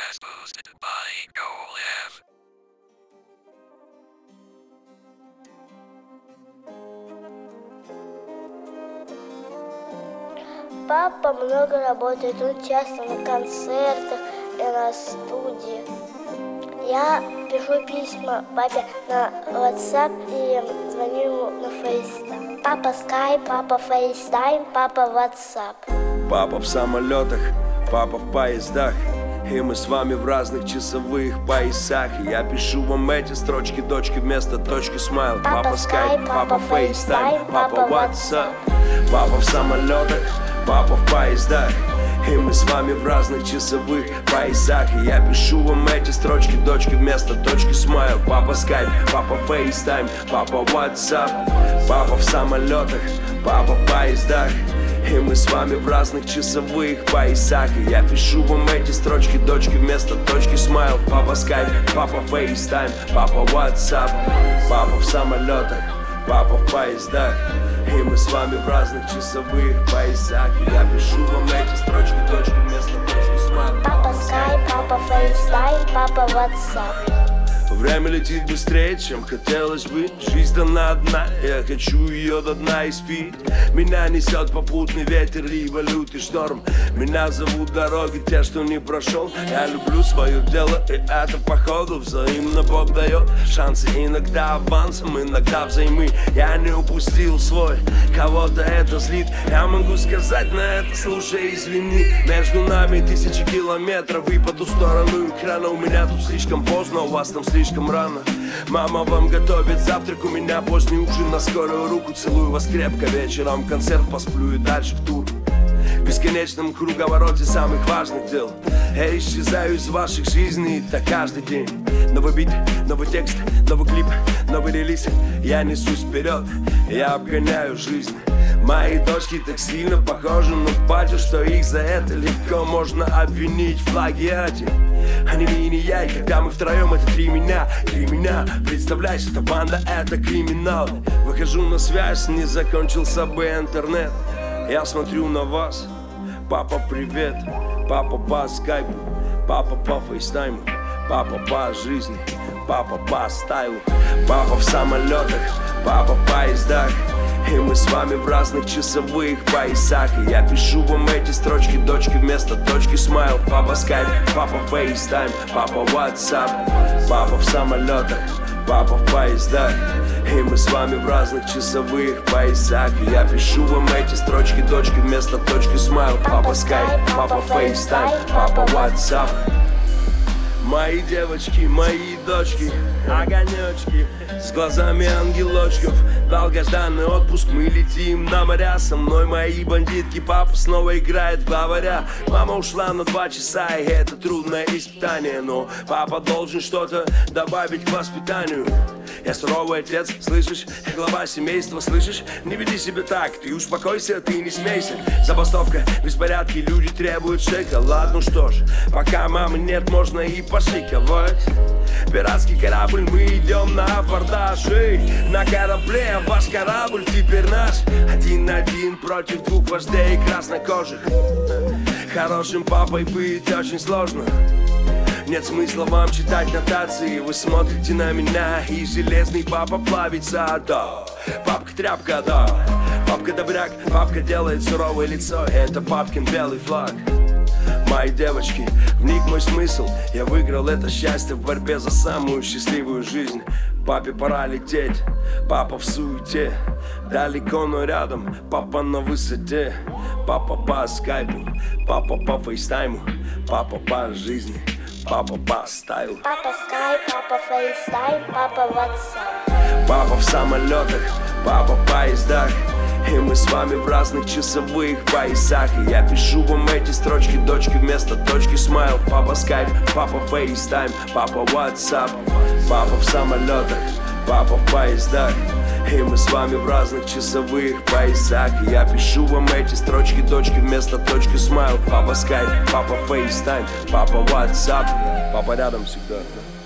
Podcast hosted by GoLive. Папа много работает, он часто на концертах и на студии. Я пишу письма папе на WhatsApp и звоню ему на FaceTime. Папа Skype, папа FaceTime, папа WhatsApp. Папа в самолетах, папа в поездах, и мы с вами в разных часовых поясах. И я пишу вам эти строчки, дочки вместо точки смайл. Папа Skype, папа FaceTime, папа WhatsApp. Папа в самолетах, папа в поездах, и мы с вами в разных часовых поясах. И я пишу вам эти строчки, дочки вместо точки смайл. Папа Skype, папа FaceTime, папа WhatsApp. Папа в самолетах, папа в поездах, и мы с вами в разных часовых поясах. И я пишу вам эти строчки, дочки вместо точки смайл. Папа Skype, папа FaceTime, папа WhatsApp. Папа в самолетах, папа в поездах, и мы с вами в разных часовых поясах. И я пишу вам эти строчки, дочки вместо точки смайл. Папа Skype, папа FaceTime, папа WhatsApp. Время летит быстрее, чем хотелось бы. Жизнь дана одна, я хочу ее до дна испить. Меня несет попутный ветер, либо лютый шторм. Меня зовут дороги, те, что не прошел. Я люблю свое дело, и это походу взаимно Бог дает шансы, иногда авансом, иногда взаймы. Я не упустил свой, кого-то это злит. Я могу сказать на это, слушай, извини. Между нами тысячи километров, и по ту сторону экрана. У меня тут слишком поздно, у вас там слишком рано. Мама вам готовит завтрак, у меня поздний ужин на скорую руку. Целую вас крепко, вечером концерт, посплю и дальше в тур. В бесконечном круговороте самых важных дел я исчезаю из ваших жизней, так каждый день. Новый бит, новый текст, новый клип, новый релиз. Я несусь вперед, я обгоняю жизнь. Мои дочки так сильно похожи на батю, что их за это легко можно обвинить в плагиате. Они не я, и когда мы втроем, это три меня. Представляешь, эта банда, это криминал. Выхожу на связь, не закончился бы интернет. Я смотрю на вас. Папа, привет. Папа по скайпу, папа по фейстайму, папа по жизни, папа по стайлу. Папа в самолетах, папа в поездах, и мы с вами в разных часовых поясах. И я пишу вам эти строчки, дочки вместо точки смайл. Папа Skype, папа FaceTime, папа WhatsApp. Папа в самолетах, папа в поездах, и мы с вами в разных часовых поясах. И я пишу вам эти строчки, дочки вместо точки смайл. Папа Skype, папа FaceTime, папа WhatsApp. Мои девочки, мои дочки, огонечки с глазами ангелочков. Долгожданный отпуск, мы летим на моря. Со мной мои бандитки, папа снова играет в главаря. Мама ушла на 2 часа, и это трудное испытание. Но папа должен что-то добавить к воспитанию. Я суровый отец, слышишь? Я глава семейства, слышишь? Не веди себя так, ты успокойся, ты не смейся. Забастовка, беспорядки, люди требуют шоколад. Ну что ж, пока мамы нет, можно и пошиковать. Пиратский корабль, мы идем на абордаж. Эй, на корабле ваш корабль теперь наш. 1-1 против 2 вождей краснокожих. Хорошим папой быть очень сложно. Нет смысла вам читать нотации. Вы смотрите на меня, и железный папа плавится, да. Папка тряпка, да. Папка добряк, папка делает суровое лицо. Это папкин белый флаг. Мои девочки, в них мой смысл. Я выиграл это счастье в борьбе за самую счастливую жизнь. Папе пора лететь, папа в суете. Далеко, но рядом, папа на высоте. Папа по скайпу, папа по фейстайму, папа по жизни, папа по стайлу. Папа Skype, папа FaceTime, папа WhatsApp. Папа в самолетах, папа в поездах, и мы с вами в разных часовых поясах. И я пишу вам эти строчки, дочки вместо точки смайл. Папа Skype, папа FaceTime, папа WhatsApp. Папа в самолетах, папа в поездах, и мы с вами в разных часовых поясах. И я пишу вам эти строчки, дочки вместо точки смайл. Папа Skype, папа FaceTime, папа WhatsApp. Папа рядом всегда.